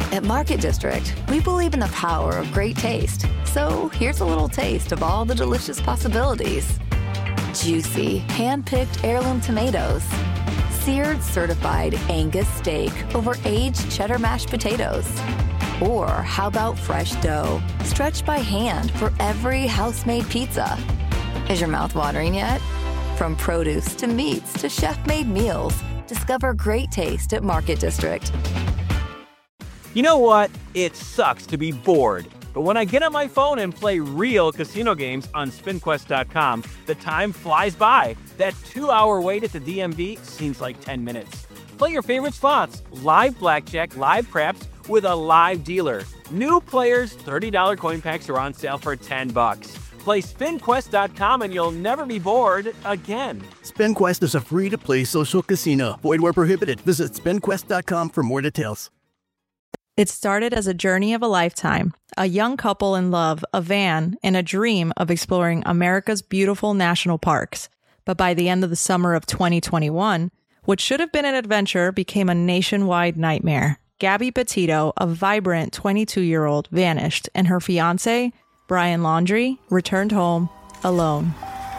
At Market District, we believe in the power of great taste. So here's a little taste of all the delicious possibilities. Juicy, hand-picked heirloom tomatoes. Seared certified Angus steak over aged cheddar mashed potatoes. Or how about fresh dough, stretched by hand for every house-made pizza? Is your mouth watering yet? From produce to meats to chef-made meals, discover great taste at Market District. You know what? It sucks to be bored. But when I get on my phone and play real casino games on SpinQuest.com, the time flies by. That 2-hour wait at the DMV seems like 10 minutes. Play your favorite slots, live blackjack, live craps, with a live dealer. New players, $30 coin packs are on sale for $10. Play SpinQuest.com and you'll never be bored again. SpinQuest is a free-to-play social casino. Void where prohibited. Visit SpinQuest.com for more details. It started as a journey of a lifetime, a young couple in love, a van, and a dream of exploring America's beautiful national parks. But by the end of the summer of 2021, what should have been an adventure became a nationwide nightmare. Gabby Petito, a vibrant 22-year-old, vanished, and her fiancé, Brian Laundrie, returned home alone.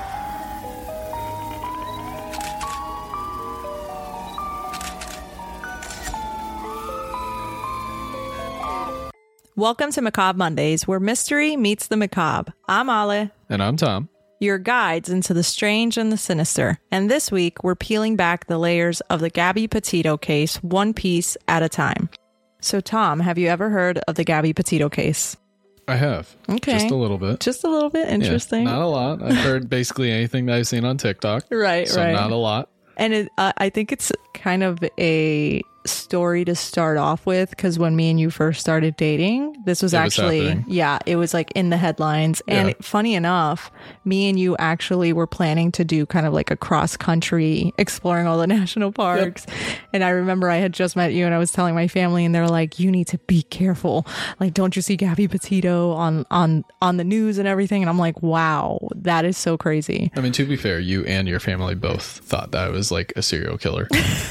Welcome to Macabre Mondays, where mystery meets the macabre. I'm Ale. And I'm Tom. Your guides into the strange and the sinister. And this week, we're peeling back the layers of the Gabby Petito case, one piece at a time. So, Tom, have you ever heard of the Gabby Petito case? I have. Okay. Just a little bit. Just a little bit. Interesting. Yeah, not a lot. I've heard basically anything that I've seen on TikTok. Right. Not a lot. And I think it's kind of a story to start off with, because when me and you first started dating, this was actually, it was like in the headlines. And funny enough, me and you actually were planning to do kind of like a cross country exploring all the national parks. Yep. And I remember I had just met you and I was telling my family, and they're like, you need to be careful. Like, don't you see Gabby Petito on the news and everything? And I'm like, wow, that is so crazy. I mean, to be fair, you and your family both thought that I was like a serial killer.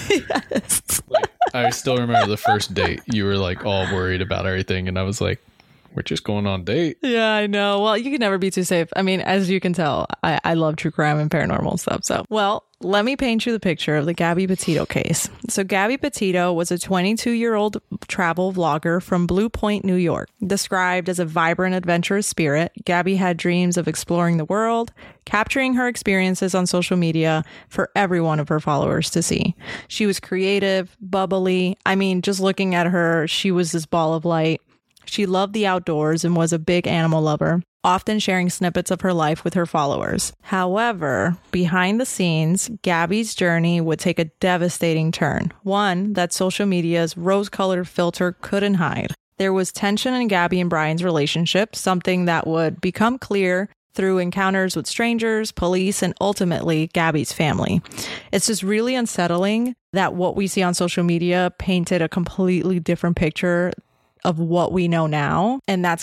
Yes. Like, I still remember the first date. You were like all worried about everything, and I was like, we're just going on a date. Yeah, I know. Well, you can never be too safe. I mean, as you can tell, I love true crime and paranormal stuff. So, well, let me paint you the picture of the Gabby Petito case. So Gabby Petito was a 22-year-old travel vlogger from Blue Point, New York. Described as a vibrant, adventurous spirit, Gabby had dreams of exploring the world, capturing her experiences on social media for every one of her followers to see. She was creative, bubbly. I mean, just looking at her, she was this ball of light. She loved the outdoors and was a big animal lover, often sharing snippets of her life with her followers. However, behind the scenes, Gabby's journey would take a devastating turn, one that social media's rose-colored filter couldn't hide. There was tension in Gabby and Brian's relationship, something that would become clear through encounters with strangers, police, and ultimately Gabby's family. It's just really unsettling that what we see on social media painted a completely different picture of what we know now. And that's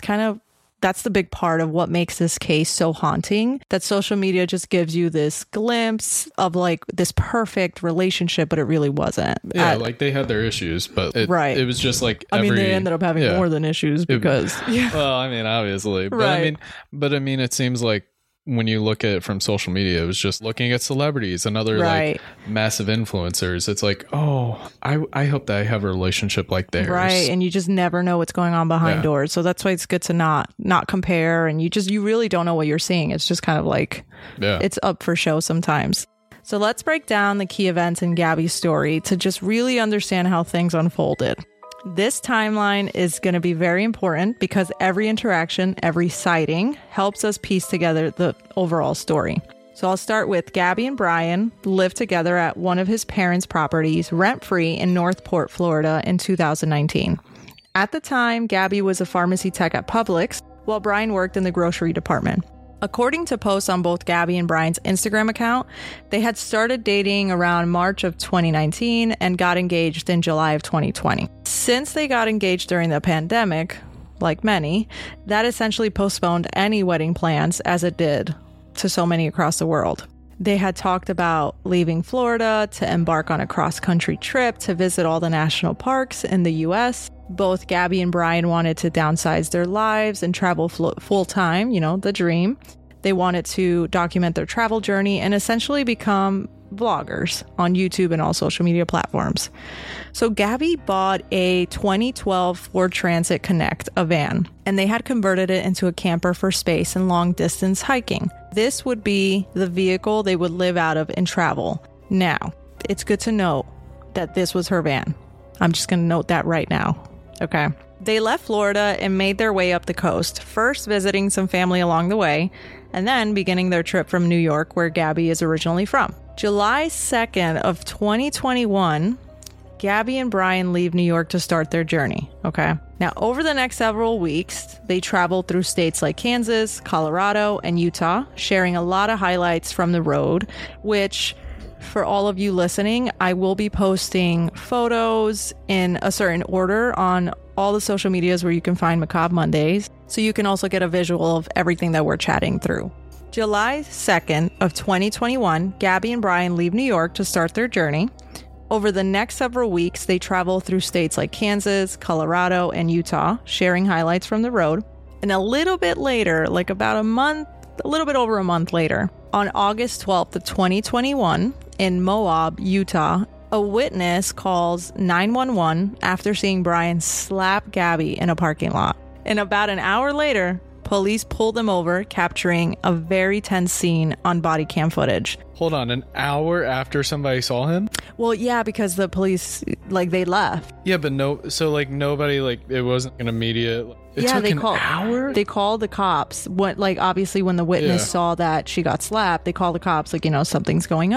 the big part of what makes this case so haunting, that social media just gives you this glimpse of like this perfect relationship, but it really wasn't. Yeah, like they had their issues, but it was just like they ended up having more than issues because well, I mean, obviously, but right. I mean it seems like when you look at it from social media, it was just looking at celebrities and other like massive influencers. It's like, oh, I hope that I have a relationship like theirs. Right. And you just never know what's going on behind doors. So that's why it's good to not compare. And you really don't know what you're seeing. It's just kind of like, it's up for show sometimes. So let's break down the key events in Gabby's story to just really understand how things unfolded. This timeline is going to be very important because every interaction, every sighting helps us piece together the overall story. So I'll start with Gabby and Brian lived together at one of his parents' properties rent-free in Northport, Florida in 2019. At the time, Gabby was a pharmacy tech at Publix while Brian worked in the grocery department. According to posts on both Gabby and Brian's Instagram account, they had started dating around March of 2019 and got engaged in July of 2020. Since they got engaged during the pandemic, like many, that essentially postponed any wedding plans as it did to so many across the world. They had talked about leaving Florida to embark on a cross-country trip to visit all the national parks in the U.S., Both Gabby and Brian wanted to downsize their lives and travel full-time, the dream. They wanted to document their travel journey and essentially become vloggers on YouTube and all social media platforms. So Gabby bought a 2012 Ford Transit Connect, a van, and they had converted it into a camper for space and long distance hiking. This would be the vehicle they would live out of and travel. Now, it's good to note that this was her van. I'm just going to note that right now. Okay. They left Florida and made their way up the coast, first visiting some family along the way, and then beginning their trip from New York, where Gabby is originally from. July 2nd of 2021, Gabby and Brian leave New York to start their journey. Okay. Now, over the next several weeks, they traveled through states like Kansas, Colorado, and Utah, sharing a lot of highlights from the road, which, for all of you listening, I will be posting photos in a certain order on all the social medias where you can find Macabre Mondays, so you can also get a visual of everything that we're chatting through. July 2nd of 2021, Gabby and Brian leave New York to start their journey. Over the next several weeks, they travel through states like Kansas, Colorado, and Utah, sharing highlights from the road. And a little bit later, like about a little bit over a month later, on August 12th of 2021, in Moab, Utah, a witness calls 911 after seeing Brian slap Gabby in a parking lot. And about an hour later, police pulled them over, capturing a very tense scene on body cam footage. Hold on, an hour after somebody saw him? Well, yeah, because the police, they left. Yeah, but nobody, it wasn't an immediate... It took an hour? They called the cops. Obviously, when the witness saw that she got slapped, they called the cops, something's going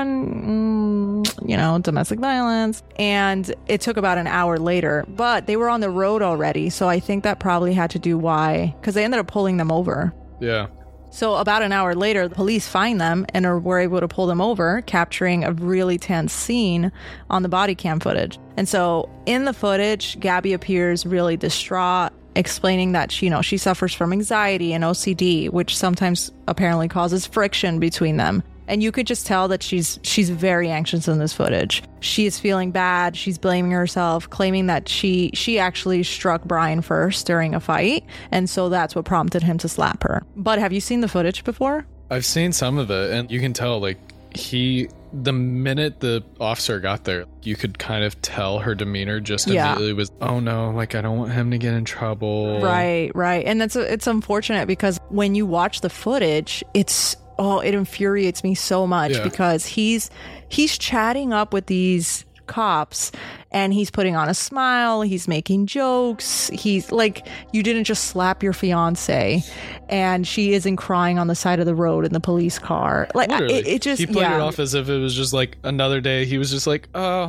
on, domestic violence. And it took about an hour later, but they were on the road already. So I think that probably had to do why, because they ended up pulling them over. Yeah. So about an hour later, the police find them and were able to pull them over, capturing a really tense scene on the body cam footage. And so in the footage, Gabby appears really distraught, explaining that she suffers from anxiety and OCD, which sometimes apparently causes friction between them. And you could just tell that she's very anxious in this footage. She is feeling bad. She's blaming herself, claiming that she actually struck Brian first during a fight. And so that's what prompted him to slap her. But have you seen the footage before? I've seen some of it, and you can tell, the minute the officer got there, you could kind of tell her demeanor just immediately was, oh no, I don't want him to get in trouble. Right. And it's unfortunate because when you watch the footage, it infuriates me so much because he's chatting up with these cops and he's putting on a smile, he's making jokes, he's like, you didn't just slap your fiance, and she isn't crying on the side of the road in the police car. It just he played it off as if it was just another day. He was just the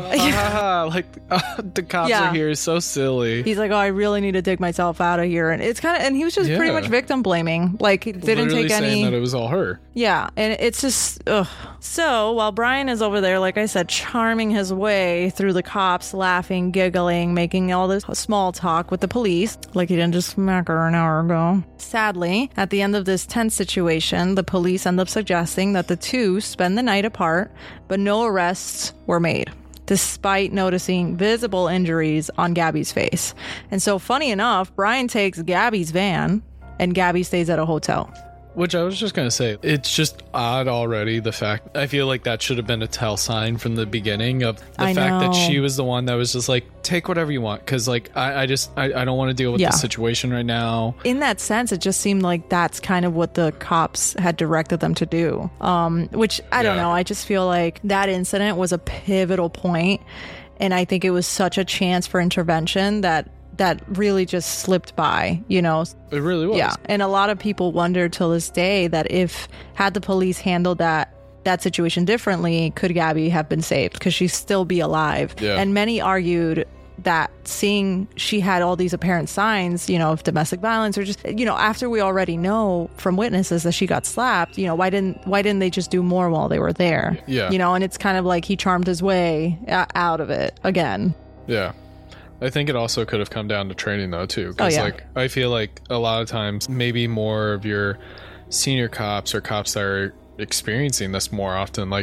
cops are here, is so silly. He's like, I really need to dig myself out of here, and it's kind of, and he was just pretty much victim blaming, didn't literally take any, saying that it was all her. Yeah, and it's just So while Brian is over there, like I said, charming his way through the cops, laughing, giggling, making all this small talk with the police, like he didn't just smack her an hour ago. Sadly, at the end of this tense situation, the police end up suggesting that the two spend the night apart, but no arrests were made, despite noticing visible injuries on Gabby's face. And so, funny enough, Brian takes Gabby's van, and Gabby stays at a hotel. Which I was just going to say, it's just odd already, the fact, I feel like that should have been a tell sign from the beginning of the fact that she was the one that was just take whatever you want, because I don't want to deal with this situation right now. In that sense, it just seemed like that's kind of what the cops had directed them to do, which I don't know. I just feel like that incident was a pivotal point, and I think it was such a chance for intervention that really just slipped by, It really was. Yeah. And a lot of people wonder till this day that had the police handled that situation differently, could Gabby have been saved? Because she'd still be alive. Yeah. And many argued that seeing she had all these apparent signs, of domestic violence, or just, after we already know from witnesses that she got slapped, why didn't they just do more while they were there? Yeah. And it's kind of like he charmed his way out of it again. Yeah. I think it also could have come down to training though too, because I feel like a lot of times maybe more of your senior cops or cops that are experiencing this more often,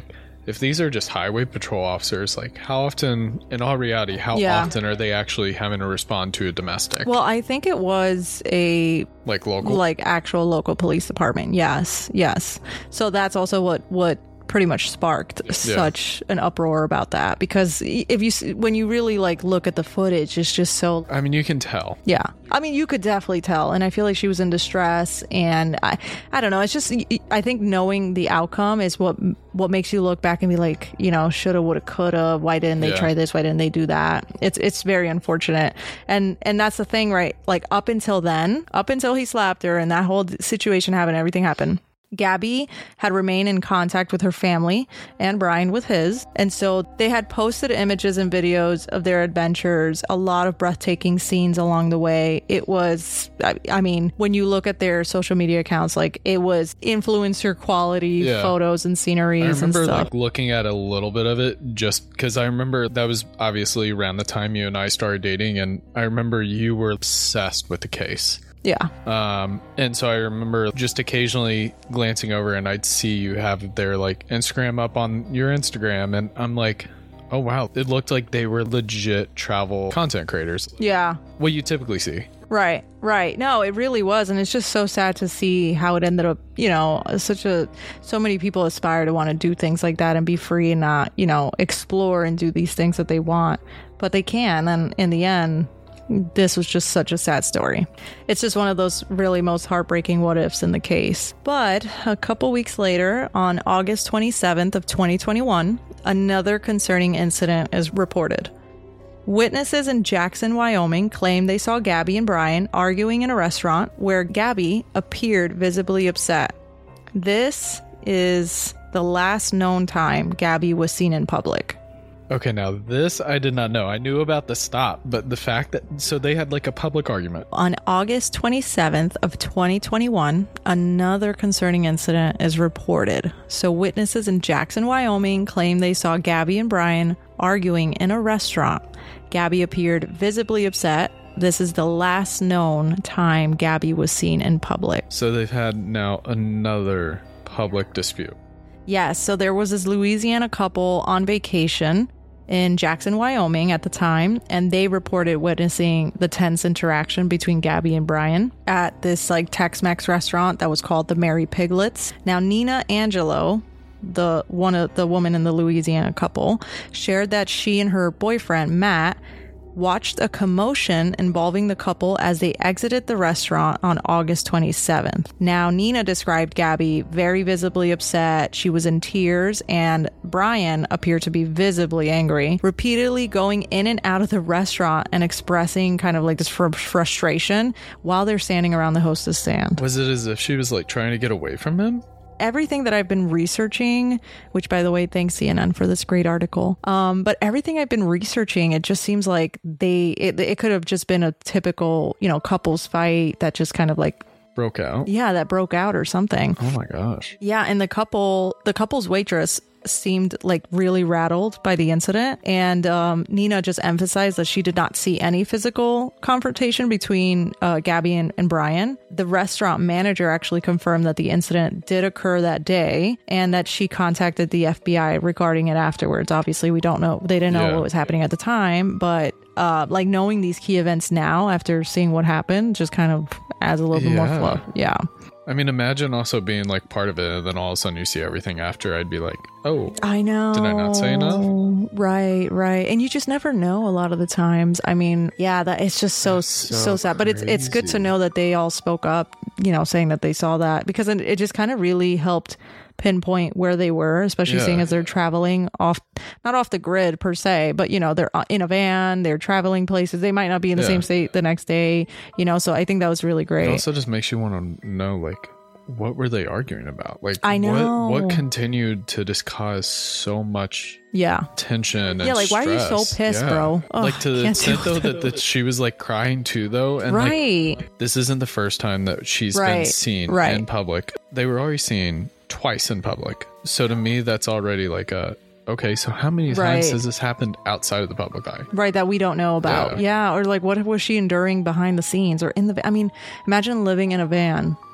if these are just highway patrol officers, like how often, in all reality, how often are they actually having to respond to a domestic? Well, I think it was a like local, like actual local police department. Yes. So that's also what pretty much sparked such an uproar about that, because when you really like look at the footage, it's just so, I mean, you can tell. Yeah, I mean, you could definitely tell, and I feel like she was in distress, and I don't know, it's just, I think knowing the outcome is what makes you look back and be like, you know, shoulda, woulda, coulda, why didn't they try this, why didn't they do that? It's very unfortunate, and that's the thing, right? Like up until he slapped her and that whole situation happened, everything happened, Gabby had remained in contact with her family and Brian with his. And so they had posted images and videos of their adventures, a lot of breathtaking scenes along the way. It was, I mean, when you look at their social media accounts, like it was influencer quality photos and sceneries and stuff. I remember like looking at a little bit of it just because I remember that was obviously around the time you and I started dating. And I remember you were obsessed with the case. Yeah. And so I remember just occasionally glancing over and I'd see you have their like Instagram up on your Instagram, and I'm like, oh wow, it looked like they were legit travel content creators. Yeah. What you typically see. Right. No, it really was. And it's just so sad to see how it ended up, you know, so many people aspire to want to do things like that and be free and not, you know, explore and do these things that they want, but they can. And in the end, this was just such a sad story. It's just one of those really most heartbreaking what ifs in the case. But a couple weeks later, on August 27th of 2021, another concerning incident is reported. Witnesses in Jackson, Wyoming claim they saw Gabby and Brian arguing in a restaurant where Gabby appeared visibly upset. This is the last known time Gabby was seen in public. Okay, now this I did not know. I knew about the stop, but the fact that, so they had like a public argument. On August 27th of 2021, another concerning incident is reported. So witnesses in Jackson, Wyoming claim they saw Gabby and Brian arguing in a restaurant. Gabby appeared visibly upset. This is the last known time Gabby was seen in public. So they've had now another public dispute. Yes, so there was this Louisiana couple on vacation in Jackson, Wyoming at the time, and they reported witnessing the tense interaction between Gabby and Brian at this like Tex-Mex restaurant that was called the Mary Piglets. Now, Nina Angelo, the woman in the Louisiana couple, shared that she and her boyfriend Matt watched a commotion involving the couple as they exited the restaurant on August 27th. Now, Nina described Gabby very visibly upset. She was in tears, and Brian appeared to be visibly angry, repeatedly going in and out of the restaurant and expressing kind of like this frustration while they're standing around the hostess stand. Was it as if she was like trying to get away from him? Everything that I've been researching, which by the way, thanks CNN for this great article. But everything I've been researching, it just seems like it could have just been a typical, you know, couples fight that just kind of like broke out. Yeah, that broke out or something. Oh my gosh. Yeah, and the couple's waitress seemed like really rattled by the incident, and Nina just emphasized that she did not see any physical confrontation between Gabby and Brian. The restaurant manager actually confirmed that the incident did occur that day and that she contacted the FBI regarding it afterwards. Obviously, we don't know, they didn't know what was happening at the time, but like knowing these key events now after seeing what happened just kind of adds a little bit more flow. Yeah. I mean, imagine also being like part of it and then all of a sudden you see everything after. I'd be like, oh, I know. Did I not say enough? Right. And you just never know a lot of the times. I mean, yeah, that it's just so sad. But it's good to know that they all spoke up, you know, saying that they saw that, because it just kind of really helped pinpoint where they were, especially seeing as they're traveling not off the grid per se, but you know, they're in a van, they're traveling places, they might not be in the same state the next day, you know, so I think that was really great. It also just makes you want to know, like, what were they arguing about? Like, I know what continued to just cause so much tension and like stress? Why are you so pissed, bro? Ugh, like, to the extent though that she was like crying too though, and like, this isn't the first time that she's been seen in public. They were already seen twice in public, so to me that's already like okay, so how many times has this happened outside of the public eye? Right, that we don't know about. Yeah, or like what was she enduring behind the scenes or in the... I mean, imagine living in a van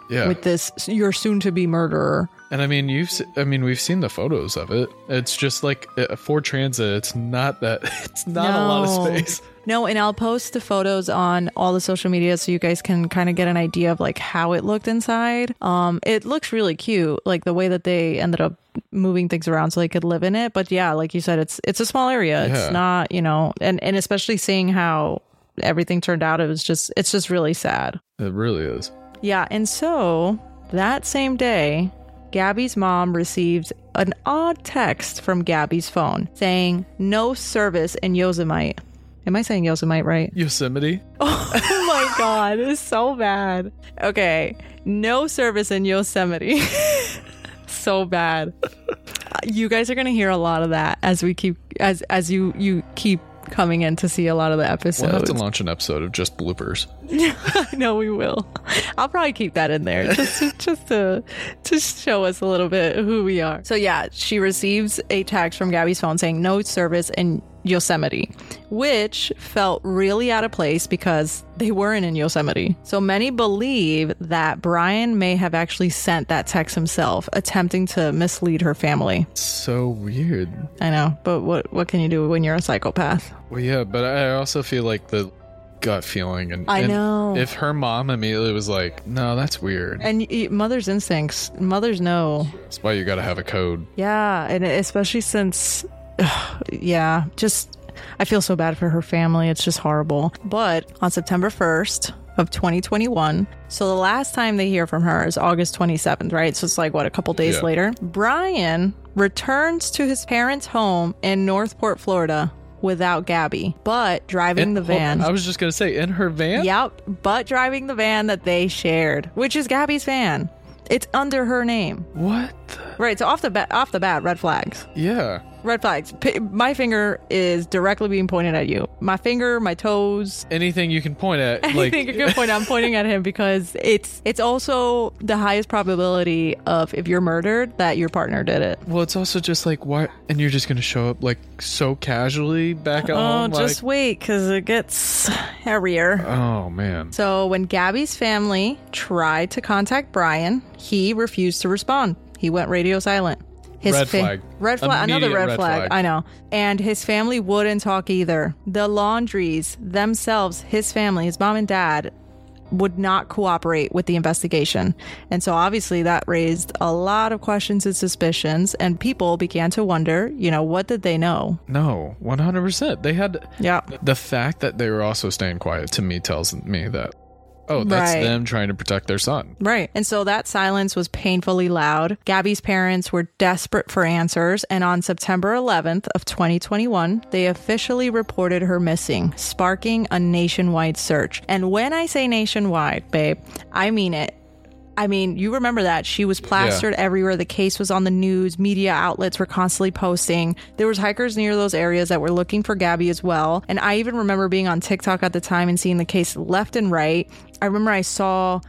with this your soon-to-be murderer. And I mean, we've seen the photos of it. It's just like Ford Transit. It's not a lot of space. No, and I'll post the photos on all the social media so you guys can kind of get an idea of like how it looked inside. It looks really cute, like the way that they ended up moving things around so they could live in it. But yeah, like you said, it's a small area. Yeah. It's not, and especially seeing how everything turned out, it's just really sad. It really is. Yeah, and so that same day, Gabby's mom received an odd text from Gabby's phone saying no service in Yosemite. Am I saying Yosemite right? Yosemite. Oh my God, it's so bad. Okay, no service in Yosemite. So bad. You guys are gonna hear a lot of that as we keep as you keep coming in to see a lot of the episodes. We'll have to launch an episode of just bloopers. No, we will. I'll probably keep that in there just to show us a little bit who we are. So yeah, she receives a text from Gabby's phone saying no service in Yosemite, which felt really out of place because they weren't in Yosemite. So many believe that Brian may have actually sent that text himself, attempting to mislead her family. So weird. I know, but what can you do when you're a psychopath? Well, yeah, but I also feel like the gut feeling, and I know if her mom immediately was like, no, that's weird, and mother's instincts, mothers know. That's why you got to have a code. Yeah, and especially since I feel so bad for her family. It's just horrible. But on September 1st of 2021, so the last time they hear from her is August 27th, right? So it's like, a couple days later, Brian returns to his parents' home in Northport, Florida without Gabby, but driving the van. I was just going to say, in her van? Yep, but driving the van that they shared, which is Gabby's van. It's under her name. What? Right, so off the bat, red flags. Yeah. Red flags. My finger is directly being pointed at you. My finger, my toes. Anything you can point at. Anything you can point at. I'm pointing at him because it's also the highest probability of, if you're murdered, that your partner did it. Well, it's also just like, why? And you're just going to show up like so casually back at home? Oh, just wait, because it gets hairier. Oh, man. So when Gabby's family tried to contact Brian, he refused to respond. He went radio silent. Red flag. Red flag. Another red flag. I know. And his family wouldn't talk either. The Laundries themselves, his family, his mom and dad, would not cooperate with the investigation. And so obviously that raised a lot of questions and suspicions, and people began to wonder, what did they know? No, 100%. They had... Yeah. The fact that they were also staying quiet to me tells me that, that's them trying to protect their son. Right. And so that silence was painfully loud. Gabby's parents were desperate for answers. And on September 11th of 2021, they officially reported her missing, sparking a nationwide search. And when I say nationwide, babe, I mean it. I mean, you remember that. She was plastered everywhere. The case was on the news. Media outlets were constantly posting. There was hikers near those areas that were looking for Gabby as well. And I even remember being on TikTok at the time and seeing the case left and right. I remember I saw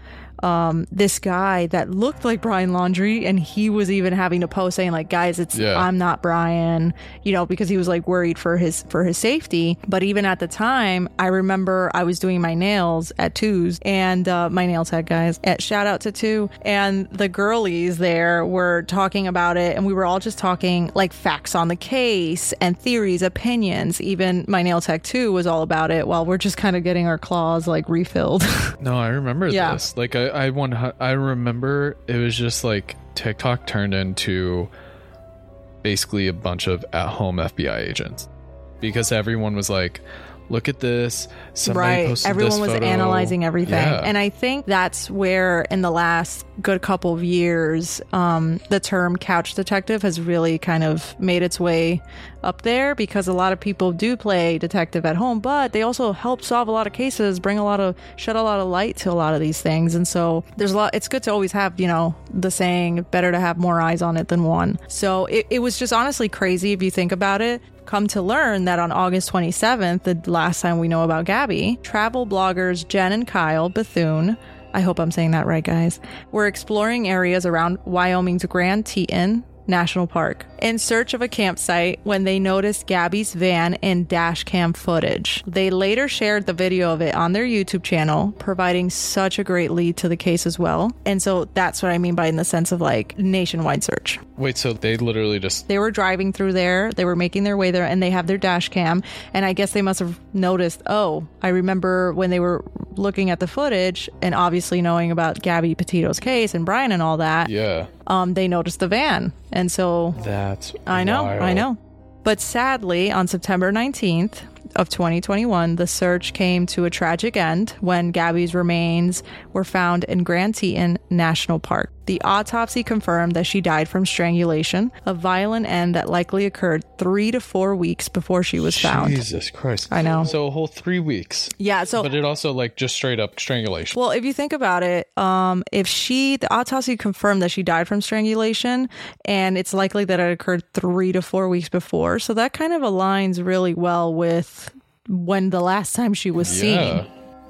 this guy that looked like Brian Laundrie, and he was even having to post saying like, guys, I'm not Brian, because he was like worried for his safety. But even at the time, I remember I was doing my nails at Two's, and my nail tech guys, shout out to Two, and the girlies there were talking about it, and we were all just talking like facts on the case and theories, opinions. Even my nail tech 2 was all about it, while we're just kind of getting our claws like refilled. No, I remember this. Like I remember it was just like TikTok turned into basically a bunch of at-home FBI agents, because everyone was like, look at this. Somebody posted everyone was photo. Analyzing everything. Yeah. And I think that's where in the last good couple of years, the term couch detective has really kind of made its way up there, because a lot of people do play detective at home, but they also help solve a lot of cases, shed a lot of light to a lot of these things. And so it's good to always have, the saying, better to have more eyes on it than one. So it was just honestly crazy if you think about it. Come to learn that on August 27th, the last time we know about Gabby, travel bloggers Jen and Kyle Bethune, I hope I'm saying that right, guys, were exploring areas around Wyoming's Grand Teton National Park in search of a campsite when they noticed Gabby's van and dash cam footage. They later shared the video of it on their YouTube channel, providing such a great lead to the case as well. And so that's what I mean by in the sense of like nationwide search. Wait, so they literally just... They were driving through there, they were making their way there, and they have their dash cam, and I guess they must have noticed, oh, I remember when they were looking at the footage and obviously knowing about Gabby Petito's case and Brian and all that. Yeah. They noticed the van. And so that's I know. But sadly, on September 19th of 2021, the search came to a tragic end when Gabby's remains were found in Grand Teton National Park. The autopsy confirmed that she died from strangulation, a violent end that likely occurred 3 to 4 weeks before she was found. Jesus Christ. I know. So a whole 3 weeks. Yeah. So, but it also like just straight up strangulation. Well, if you think about it, the autopsy confirmed that she died from strangulation, and it's likely that it occurred 3 to 4 weeks before. So that kind of aligns really well with when the last time she was seen.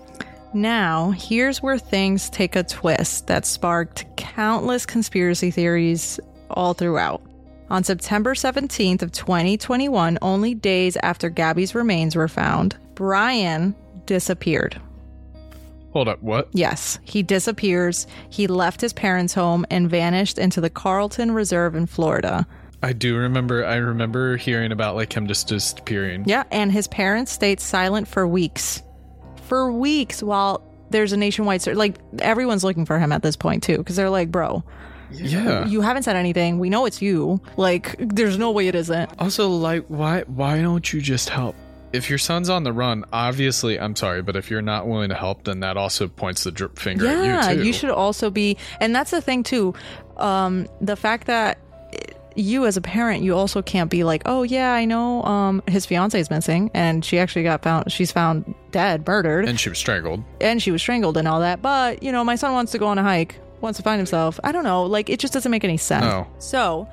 Now, here's where things take a twist that sparked countless conspiracy theories all throughout. On September 17th of 2021, only days after Gabby's remains were found, Brian disappeared. Hold up, what? Yes, he disappears. He left his parents' home and vanished into the Carlton Reserve in Florida. I remember hearing about like him just disappearing. Yeah, and his parents stayed silent for weeks. For weeks while there's a nationwide search. Like, everyone's looking for him at this point, too, because they're like, bro, you haven't said anything. We know it's you. Like, there's no way it isn't. Also, like, why don't you just help? If your son's on the run, obviously, I'm sorry, but if you're not willing to help, then that also points the drip finger at you, too. Yeah, you should also be, and that's the thing, too. The fact that you as a parent, you also can't be like, oh yeah, I know his fiance is missing and she actually she's found dead, murdered. And she was strangled. And all that. But, you know, my son wants to go on a hike, wants to find himself. I don't know. Like, it just doesn't make any sense. No. So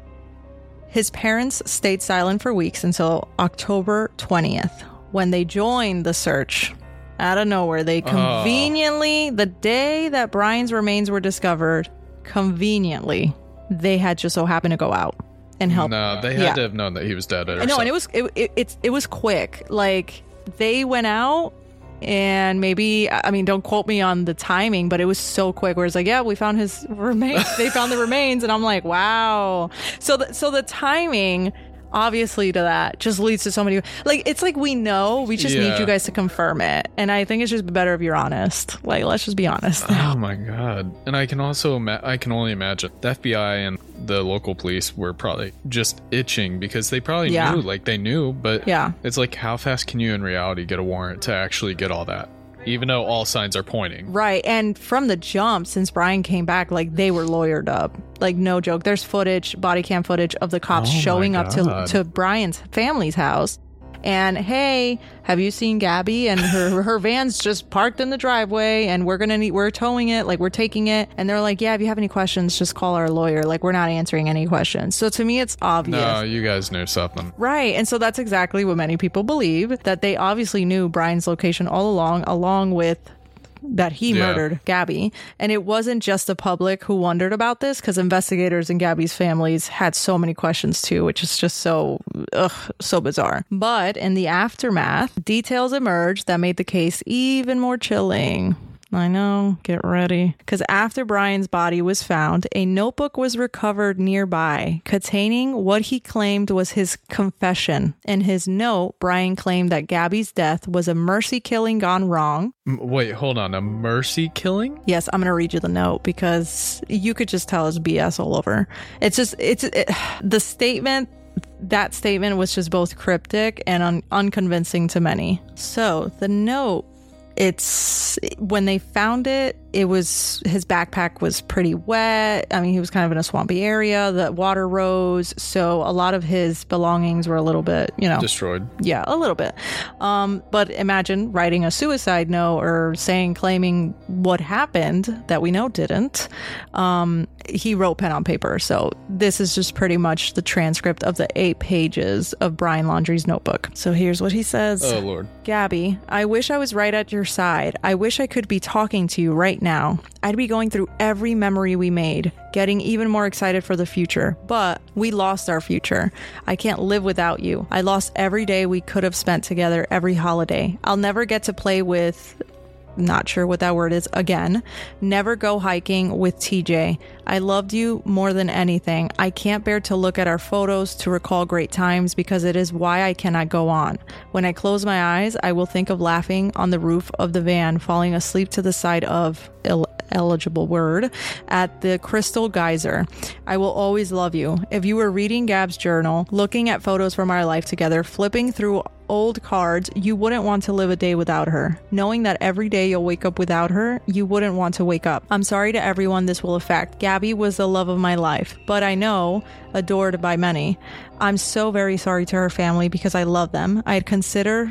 his parents stayed silent for weeks until October 20th when they joined the search. Out of nowhere, they conveniently, the day that Brian's remains were discovered, conveniently, they had just so happened to go out and help. No, they had to have known that he was dead. I know, and it was quick. Like, they went out, and maybe, I mean, don't quote me on the timing, but it was so quick. Where it's like, yeah, we found his remains. They found the remains, and I'm like, wow. So the timing, obviously, to that just leads to so many. Like, it's like we know. We just need you guys to confirm it, and I think it's just better if you're honest. Like, let's just be honest. Oh my god! And I can also I can only imagine the FBI and the local police were probably just itching because they probably knew, like they knew, but it's like, how fast can you in reality get a warrant to actually get all that? Even though all signs are pointing. Right. And from the jump, since Brian came back, like, they were lawyered up. Like, no joke. There's footage, body cam footage of the cops showing up to Brian's family's house. And, hey, have you seen Gabby? And her van's just parked in the driveway, and we're towing it, like, we're taking it. And they're like, yeah, if you have any questions, just call our lawyer. Like, we're not answering any questions. So to me, it's obvious. No, you guys knew something. Right. And so that's exactly what many people believe, that they obviously knew Brian's location all along with that he murdered Gabby. And it wasn't just the public who wondered about this, because investigators and Gabby's families had so many questions too, which is just so bizarre. But in the aftermath, details emerged that made the case even more chilling. I know, get ready. Because after Brian's body was found, a notebook was recovered nearby containing what he claimed was his confession. In his note, Brian claimed that Gabby's death was a mercy killing gone wrong. Wait, hold on. A mercy killing? Yes, I'm going to read you the note because you could just tell it's BS all over. The statement... That statement was just both cryptic and unconvincing to many. So the note, when they found it, his backpack was pretty wet. I mean, he was kind of in a swampy area. The water rose, so a lot of his belongings were a little bit, destroyed. Yeah, a little bit. But imagine writing a suicide note or claiming what happened that we know didn't. He wrote pen on paper. So this is just pretty much the transcript of the 8 pages of Brian Laundrie's notebook. So here's what he says. Oh, Lord. Gabby, I wish I was right at your side. I wish I could be talking to you right right now. I'd be going through every memory we made, getting even more excited for the future. But we lost our future. I can't live without you. I lost every day we could have spent together, every holiday. I'll never get to play with... not sure what that word is again. Never go hiking with TJ. I loved you more than anything. I can't bear to look at our photos to recall great times because it is why I cannot go on. When I close my eyes, I will think of laughing on the roof of the van, falling asleep to the side of eligible word at the Crystal Geyser. I will always love you. If you were reading Gab's journal, looking at photos from our life together, flipping through old cards, you wouldn't want to live a day without her. Knowing that every day you'll wake up without her, you wouldn't want to wake up. I'm sorry to everyone this will affect. Gabby was the love of my life, but I know adored by many. I'm so very sorry to her family because I love them. I considered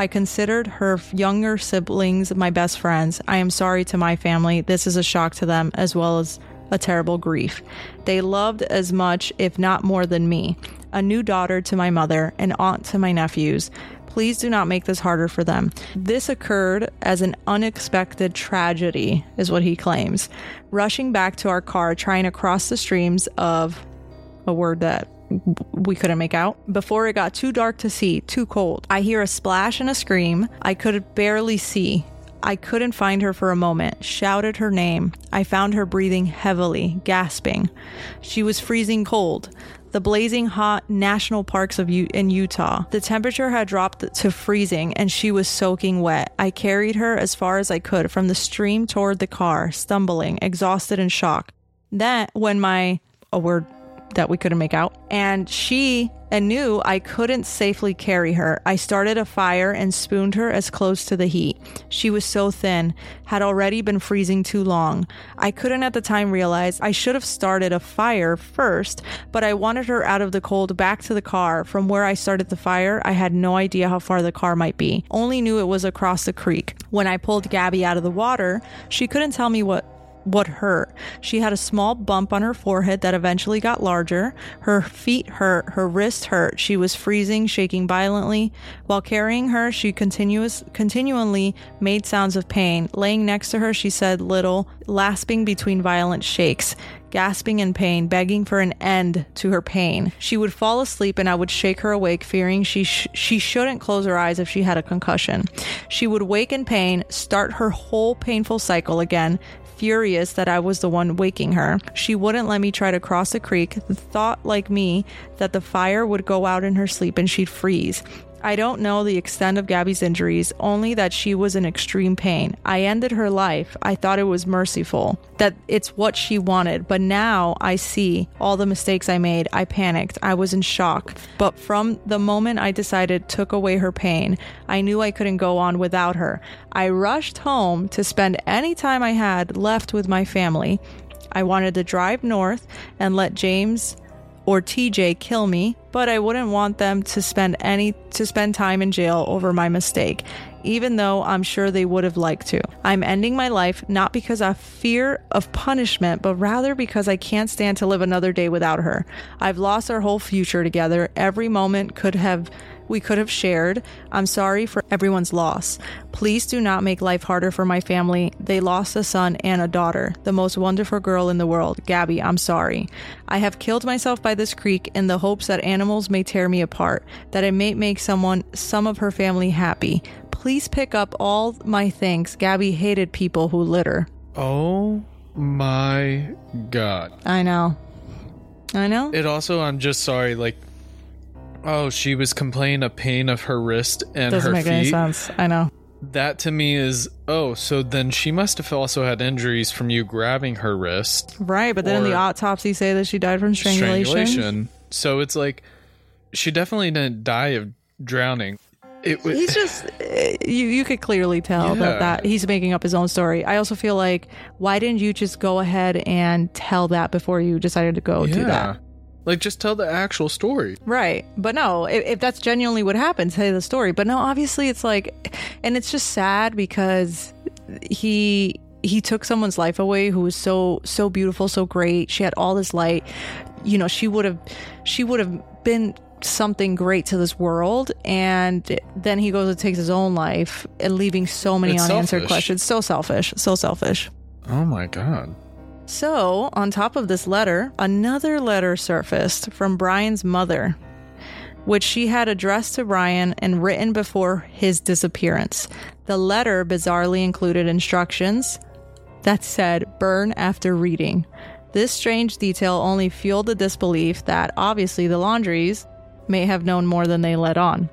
her younger siblings my best friends. I am sorry to my family. This is a shock to them as well as a terrible grief. They loved as much, if not more than me. A new daughter to my mother, an aunt to my nephews. Please do not make this harder for them. This occurred as an unexpected tragedy, is what he claims. Rushing back to our car, trying to cross the streams of a word that we couldn't make out. Before it got too dark to see, too cold. I hear a splash and a scream. I could barely see. I couldn't find her for a moment. Shouted her name. I found her breathing heavily, gasping. She was freezing cold. The blazing hot national parks in Utah. The temperature had dropped to freezing and she was soaking wet. I carried her as far as I could from the stream toward the car, stumbling, exhausted and shocked. Then when a word that we couldn't make out, and knew I couldn't safely carry her. I started a fire and spooned her as close to the heat. She was so thin, had already been freezing too long. I couldn't at the time realize I should have started a fire first, but I wanted her out of the cold back to the car. From where I started the fire, I had no idea how far the car might be. Only knew it was across the creek. When I pulled Gabby out of the water, she couldn't tell me what hurt. She had a small bump on her forehead that eventually got larger. Her feet hurt. Her wrist hurt. She was freezing, shaking violently. While carrying her, she continually made sounds of pain. Laying next to her, she said little, lasping between violent shakes, gasping in pain, begging for an end to her pain. She would fall asleep and I would shake her awake, fearing she shouldn't close her eyes if she had a concussion. She would wake in pain, start her whole painful cycle again, furious that I was the one waking her. She wouldn't let me try to cross the creek, thought like me that the fire would go out in her sleep and she'd freeze. I don't know the extent of Gabby's injuries, only that she was in extreme pain. I ended her life. I thought it was merciful, that it's what she wanted. But now I see all the mistakes I made. I panicked. I was in shock. But from the moment I decided took away her pain, I knew I couldn't go on without her. I rushed home to spend any time I had left with my family. I wanted to drive north and let James or TJ kill me, but I wouldn't want them to spend time in jail over my mistake, even though I'm sure they would have liked to. I'm ending my life not because of fear of punishment, but rather because I can't stand to live another day without her. I've lost our whole future together. Every moment we could have shared. I'm sorry for everyone's loss. Please do not make life harder for my family. They lost a son and a daughter, the most wonderful girl in the world. Gabby, I'm sorry. I have killed myself by this creek in the hopes that animals may tear me apart, that it may make some of her family happy. Please pick up all my things. Gabby hated people who litter. Oh my God. I know. It also, I'm just sorry, she was complaining of pain of her wrist and doesn't her make feet. any sense. I know. That to me is, so then she must have also had injuries from you grabbing her wrist. Right, but then in the autopsy say that she died from strangulation. So it's like, she definitely didn't die of drowning. He's just, you could clearly tell that he's making up his own story. I also feel like, why didn't you just go ahead and tell that before you decided to go do that? Just tell the actual story. Right. But no, if that's genuinely what happened, say the story. But no, obviously it's and it's just sad because he took someone's life away who was so beautiful, so great. She had all this light. She would have been something great to this world, and then he goes and takes his own life and leaving so many unanswered questions. So selfish. Oh my God. So, on top of this letter, another letter surfaced from Brian's mother, which she had addressed to Brian and written before his disappearance. The letter bizarrely included instructions that said, burn after reading. This strange detail only fueled the disbelief that obviously the Laundries may have known more than they let on.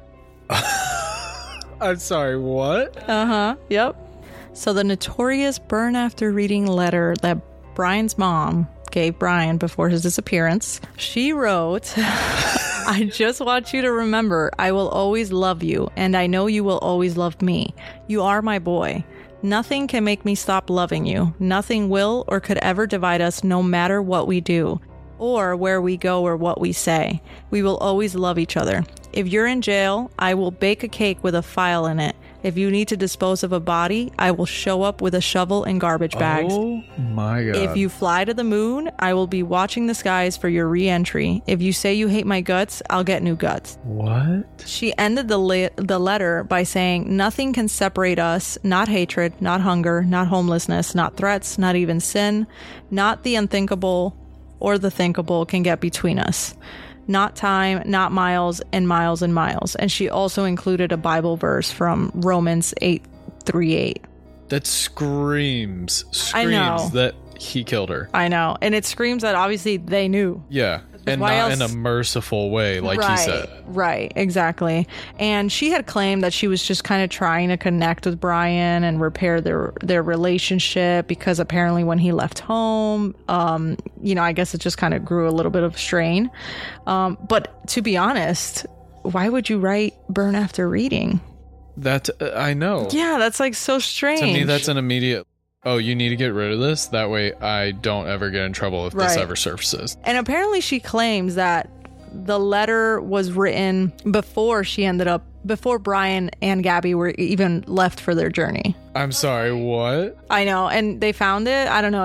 I'm sorry, what? Yep. So the notorious burn after reading letter that Brian's mom gave Brian before his disappearance, she wrote, I just want you to remember, I will always love you, and I know you will always love me. You are my boy. Nothing can make me stop loving you. Nothing will or could ever divide us, no matter what we do, or where we go or what we say. We will always love each other. If you're in jail, I will bake a cake with a file in it. If you need to dispose of a body, I will show up with a shovel and garbage bags. Oh my God. If you fly to the moon, I will be watching the skies for your re-entry. If you say you hate my guts, I'll get new guts. What? She ended the letter by saying, nothing can separate us, not hatred, not hunger, not homelessness, not threats, not even sin, not the unthinkable or the thinkable can get between us. Not time, not miles and miles and miles. And she also included a Bible verse from Romans 8:3-8. That screams I know. that he killed her. I know. And it screams that obviously they knew. Yeah. And why not else? in a merciful way, like he said. Right, exactly. And she had claimed that she was just kind of trying to connect with Brian and repair their relationship because apparently when he left home, I guess it just kind of grew a little bit of strain. But to be honest, why would you write burn after reading? That I know. Yeah, that's like so strange. To me, that's an immediate, oh, you need to get rid of this? That way I don't ever get in trouble if this ever surfaces. And apparently she claims that the letter was written before Brian and Gabby were even left for their journey. I'm sorry, what? I know, and they found it. I don't know.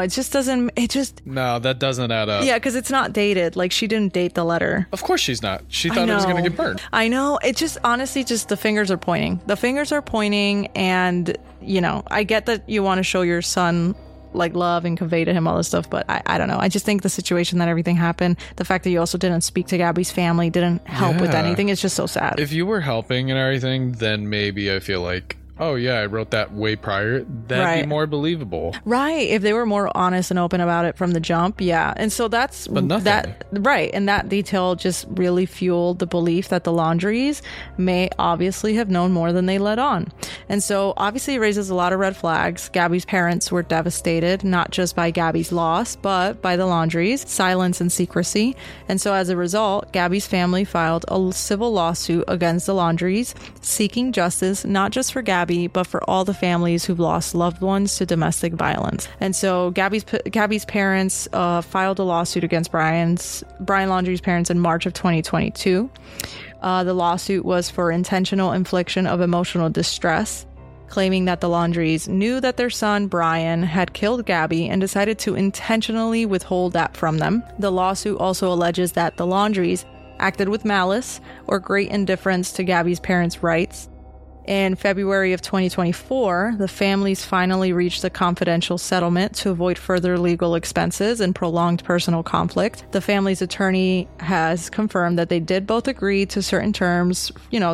No, that doesn't add up. Yeah, because it's not dated. Like, she didn't date the letter. Of course she's not. She thought it was going to get burned. I know. It just, honestly, just the fingers are pointing. The fingers are pointing, and, I get that you want to show your son like love and convey to him all this stuff, but I don't know. I just think the situation that everything happened, the fact that you also didn't speak to Gabby's family, didn't help with anything, it's just so sad. If you were helping and everything, then maybe I feel like, oh yeah, I wrote that way prior, that'd be more believable. Right. If they were more honest and open about it from the jump, yeah. And so that's that, right. And that detail just really fueled the belief that the Laundries may obviously have known more than they let on. And so obviously it raises a lot of red flags. Gabby's parents were devastated, not just by Gabby's loss, but by the Laundries' silence and secrecy. And so as a result, Gabby's family filed a civil lawsuit against the Laundries, seeking justice not just for Gabby, but for all the families who've lost loved ones to domestic violence. And so Gabby's parents filed a lawsuit against Brian Laundrie's parents in March of 2022. The lawsuit was for intentional infliction of emotional distress, claiming that the Laundries knew that their son Brian had killed Gabby and decided to intentionally withhold that from them. The lawsuit also alleges that the Laundries acted with malice or great indifference to Gabby's parents' rights. In February of 2024, the families finally reached a confidential settlement to avoid further legal expenses and prolonged personal conflict. The family's attorney has confirmed that they did both agree to certain terms,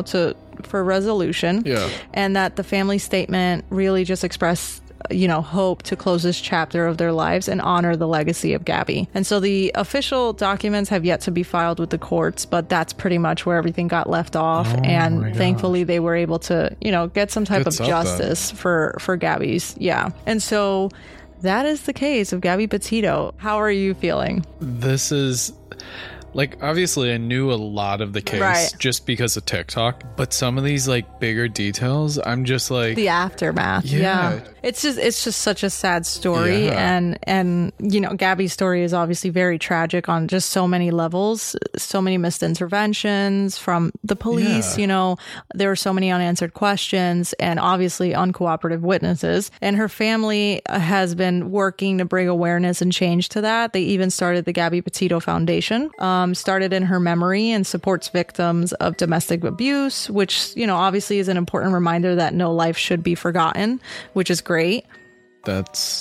for resolution. Yeah. And that the family statement really just expressed hope to close this chapter of their lives and honor the legacy of Gabby. And so the official documents have yet to be filed with the courts, but that's pretty much where everything got left off. And thankfully they were able to, get some type of justice for Gabby's. Yeah. And so that is the case of Gabby Petito. How are you feeling? This is... obviously I knew a lot of the case just because of TikTok, but some of these bigger details, I'm just like... The aftermath. Yeah. It's just such a sad story. Yeah. And Gabby's story is obviously very tragic on just so many levels, so many missed interventions from the police. Yeah. There were so many unanswered questions and obviously uncooperative witnesses. And her family has been working to bring awareness and change to that. They even started the Gabby Petito Foundation, started in her memory, and supports victims of domestic abuse, which, obviously is an important reminder that no life should be forgotten, which is great. That's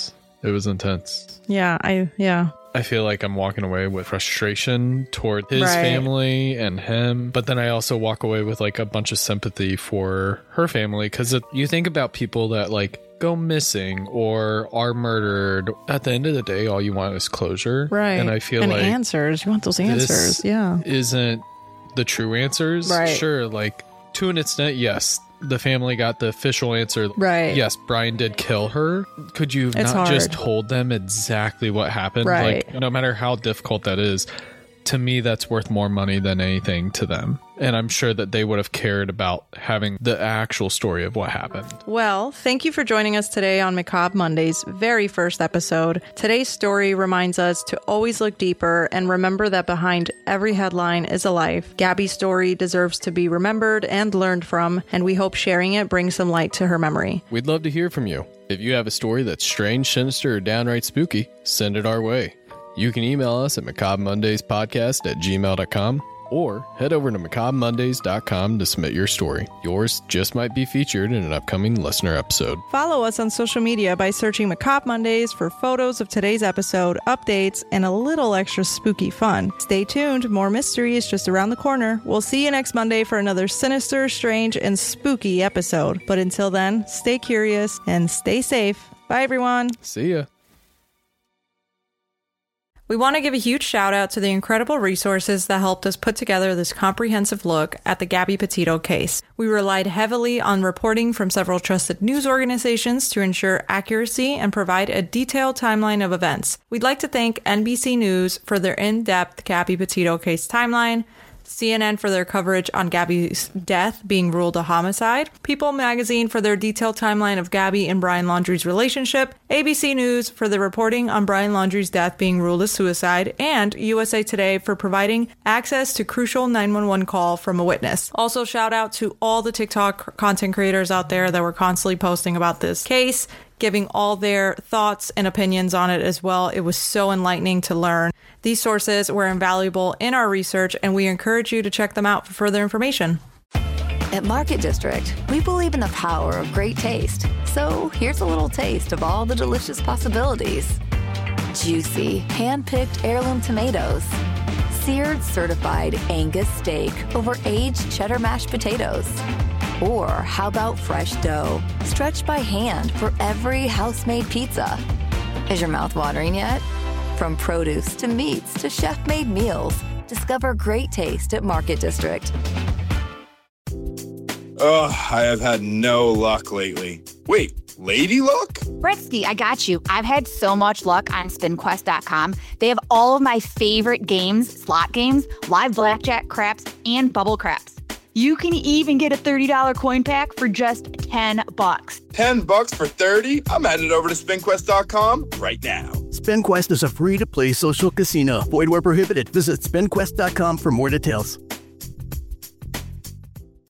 It was intense. Yeah, I feel like I'm walking away with frustration toward his family and him. But then I also walk away with like a bunch of sympathy for her family. Because you think about people that like go missing or are murdered. At the end of the day, all you want is closure. Right. And I feel like answers. You want those answers. This isn't the true answers. Right. Sure. Like to an extent, yes. The family got the official answer. Right. Yes, Brian did kill her. Could you not just told them exactly what happened? Right. Like, no matter how difficult that is, to me, that's worth more money than anything to them. And I'm sure that they would have cared about having the actual story of what happened. Well, thank you for joining us today on Macabre Monday's very first episode. Today's story reminds us to always look deeper and remember that behind every headline is a life. Gabby's story deserves to be remembered and learned from, and we hope sharing it brings some light to her memory. We'd love to hear from you. If you have a story that's strange, sinister, or downright spooky, send it our way. You can email us at macabremondays@gmail.com or head over to macabremondays.com to submit your story. Yours just might be featured in an upcoming listener episode. Follow us on social media by searching Macabre Mondays for photos of today's episode, updates, and a little extra spooky fun. Stay tuned, more mystery is just around the corner. We'll see you next Monday for another sinister, strange, and spooky episode. But until then, stay curious and stay safe. Bye, everyone. See ya. We want to give a huge shout out to the incredible resources that helped us put together this comprehensive look at the Gabby Petito case. We relied heavily on reporting from several trusted news organizations to ensure accuracy and provide a detailed timeline of events. We'd like to thank NBC News for their in-depth Gabby Petito case timeline, CNN for their coverage on Gabby's death being ruled a homicide, People magazine for their detailed timeline of Gabby and Brian Laundrie's relationship, ABC News for the reporting on Brian Laundrie's death being ruled a suicide, and USA Today for providing access to crucial 911 call from a witness. Also, shout out to all the TikTok content creators out there that were constantly posting about this case, giving all their thoughts and opinions on it as well. It was so enlightening to learn. These sources were invaluable in our research, and we encourage you to check them out for further information. At Market District, we believe in the power of great taste. So here's a little taste of all the delicious possibilities. Juicy, hand-picked heirloom tomatoes. Seared certified Angus steak over aged cheddar mashed potatoes. Or how about fresh dough, stretched by hand for every house-made pizza? Is your mouth watering yet? From produce to meats to chef-made meals, discover great taste at Market District. Ugh, I have had no luck lately. Wait, lady luck? Bretsky, I got you. I've had so much luck on SpinQuest.com. They have all of my favorite games, slot games, live blackjack, craps, and bubble craps. You can even get a $30 coin pack for just $10. $10 for 30? I'm headed over to SpinQuest.com right now. SpinQuest is a free-to-play social casino. Void where prohibited. Visit SpinQuest.com for more details.